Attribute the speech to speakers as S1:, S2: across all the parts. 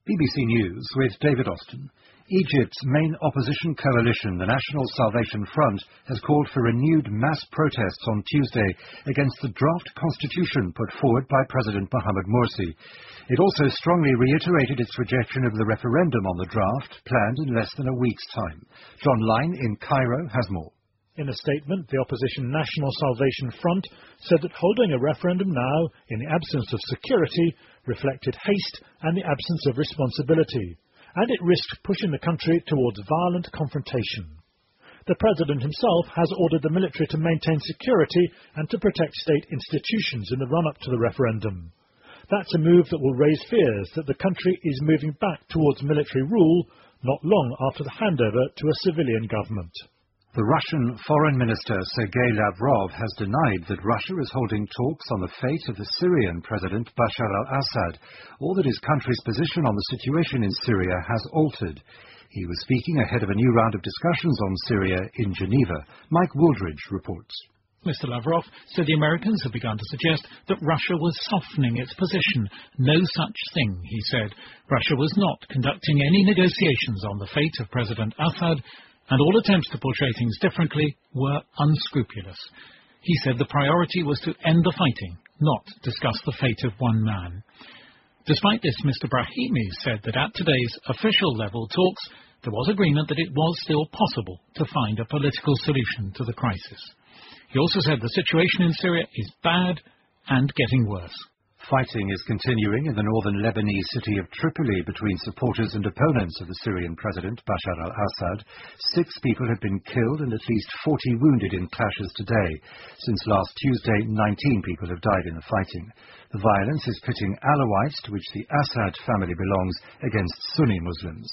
S1: BBC News with David Austin. Egypt's main opposition coalition, the National Salvation Front, has called for renewed mass protests on Tuesday against the draft constitution put forward by President Mohamed Morsi. It also strongly reiterated its rejection of the referendum on the draft, planned in less than a week's time. John Lyne in Cairo has more.
S2: In a statement, the opposition National Salvation Front said that holding a referendum now, in the absence of security, reflected haste and the absence of responsibility, and it risked pushing the country towards violent confrontation. The president himself has ordered the military to maintain security and to protect state institutions in the run-up to the referendum. That's a move that will raise fears that the country is moving back towards military rule not long after the handover to a civilian government.
S1: The Russian Foreign Minister Sergei Lavrov has denied that Russia is holding talks on the fate of the Syrian President Bashar al-Assad, or that his country's position on the situation in Syria has altered. He was speaking ahead of a new round of discussions on Syria in Geneva. Mike Wooldridge reports.
S3: Mr. Lavrov said the Americans have begun to suggest that Russia was softening its position. No such thing, he said. Russia was not conducting any negotiations on the fate of President Assad, and all attempts to portray things differently were unscrupulous. He said the priority was to end the fighting, not discuss the fate of one man. Despite this, Mr. Brahimi said that at today's official level talks, there was agreement that it was still possible to find a political solution to the crisis. He also said the situation in Syria is bad and getting worse.
S1: Fighting is continuing in the northern Lebanese city of Tripoli between supporters and opponents of the Syrian president, Bashar al-Assad. 6 people have been killed and at least 40 wounded in clashes today. Since last Tuesday, 19 people have died in the fighting. The violence is pitting Alawites, to which the Assad family belongs, against Sunni Muslims.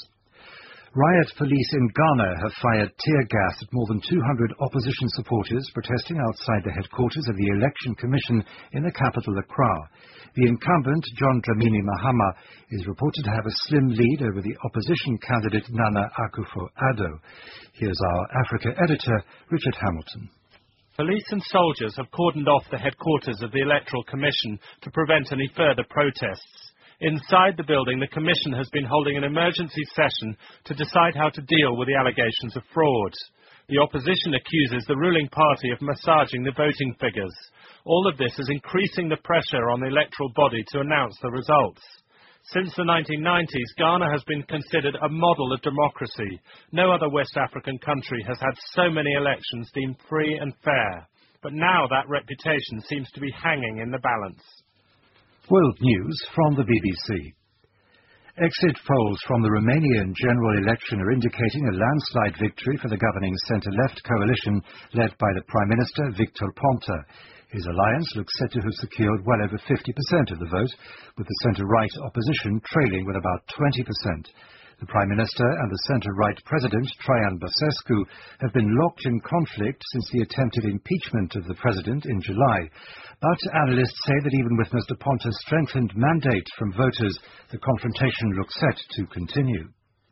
S1: Riot police in Ghana have fired tear gas at more than 200 opposition supporters protesting outside the headquarters of the Election Commission in the capital, Accra. The incumbent, John Dramini Mahama, is reported to have a slim lead over the opposition candidate Nana Akufo-Addo. Here's our Africa editor, Richard Hamilton.
S4: Police and soldiers have cordoned off the headquarters of the Electoral Commission to prevent any further protests. Inside the building, the Commission has been holding an emergency session to decide how to deal with the allegations of fraud. The opposition accuses the ruling party of massaging the voting figures. All of this is increasing the pressure on the electoral body to announce the results. Since the 1990s, Ghana has been considered a model of democracy. No other West African country has had so many elections deemed free and fair. But now that reputation seems to be hanging in the balance.
S1: World News from the BBC. Exit polls from the Romanian general election are indicating a landslide victory for the governing centre-left coalition led by the Prime Minister Victor Ponta. His alliance looks set to have secured well over 50% of the vote, with the centre-right opposition trailing with about 20%. The Prime Minister and the centre-right President, Traian Băsescu, have been locked in conflict since the attempted impeachment of the President in July. But analysts say that even with Mr. Ponta's strengthened mandate from voters, the confrontation looks set to continue.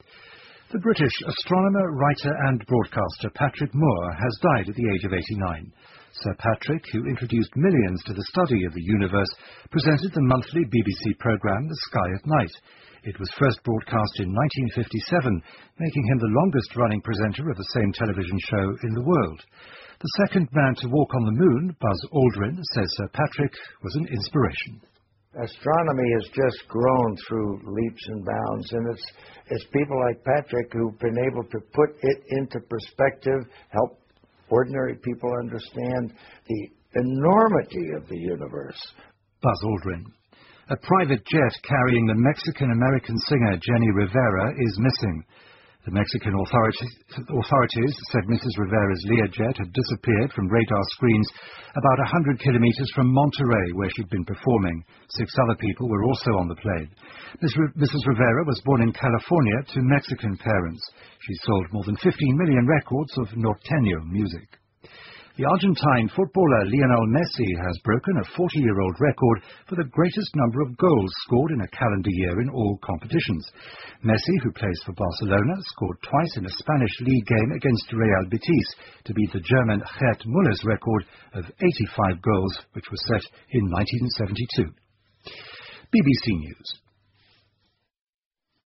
S1: The British astronomer, writer and broadcaster Patrick Moore has died at the age of 89. Sir Patrick, who introduced millions to the study of the universe, presented the monthly BBC programme The Sky at Night. It was first broadcast in 1957, making him the longest-running presenter of the same television show in the world. The second man to walk on the moon, Buzz Aldrin, says Sir Patrick was an inspiration.
S5: Astronomy has just grown through leaps and bounds, and it's people like Patrick who've been able to put it into perspective, help ordinary people understand the enormity of the universe.
S1: Buzz Aldrin. A private jet carrying the Mexican-American singer Jenny Rivera is missing. The Mexican authorities said Mrs. Rivera's Learjet had disappeared from radar screens about 100 kilometers from Monterrey, where she'd been performing. 6 other people were also on the plane. Mrs. Rivera was born in California to Mexican parents. She sold more than 15 million records of norteño music. The Argentine footballer Lionel Messi has broken a 40-year-old record for the greatest number of goals scored in a calendar year in all competitions. Messi, who plays for Barcelona, scored twice in a Spanish league game against Real Betis to beat the German Gerd Muller's record of 85 goals, which was set in 1972. BBC News.